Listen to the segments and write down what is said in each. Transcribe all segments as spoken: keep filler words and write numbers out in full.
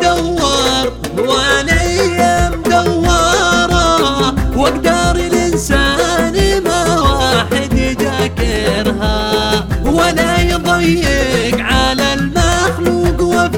دوار والايام دوارة، واقدار الانسان ما واحد يذاكرها، ولا يضيق على المخلوق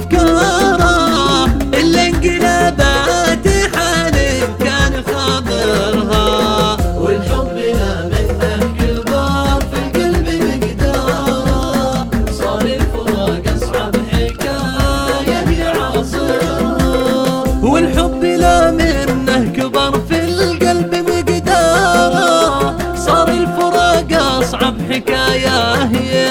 وافكاره الا انقلابات حال كان خاطرها. والحب لا منه كل بار في القلب مقداره، صار الفراق اصعب حكايه يعاصرها. والحب لا منه كبر في القلب مقداره، صار الفراق اصعب حكايه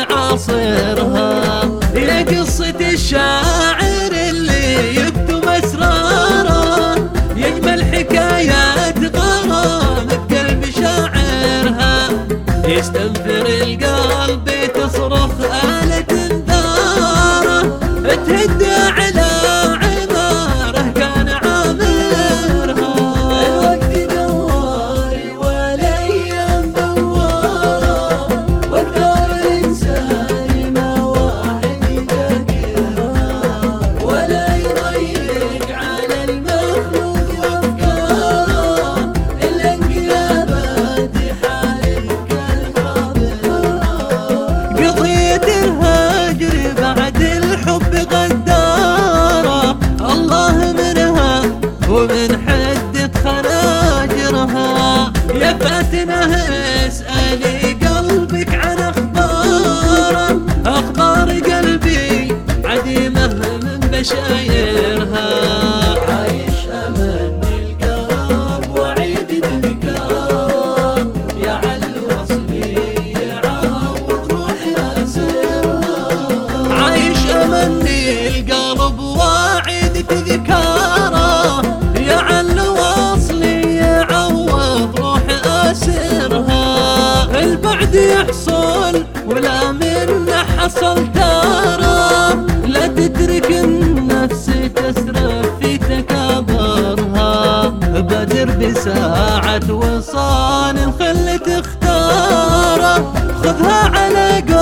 يعاصرها. يا قصة الشاعر اللي يكتب اسراره، يجمل حكايات غرام بقلب شاعرها، يستنفر القلب تصرخ آلة انذاره، تهد على عماره كان عامرها. الوقت دواري والايام دواره، واقدار الانسان ما واحد يذاكرها، ولا يضيق على المخلوق وافكاره الا انقلابات حال كان خاطرها. قضية الهجر بعد الحب غدارة، الله منها ومن حدة خناجرها. يا فاتنة اسألي قلبك عن اخباره، اخبار قلبي عديمة من بشايرها. عايش امني القرب وعيد الذكرى، يا عل وصلي يعوض روحي اسرها. عايش امني القلب واعد تذكاره، يا عل وصلي يعوض روح اسرها. البعد يحصل ولا منه حصل ترى، لا تترك النفس تسرف في تكابرها. بادر بساعة وصال خل تختاره، خذها على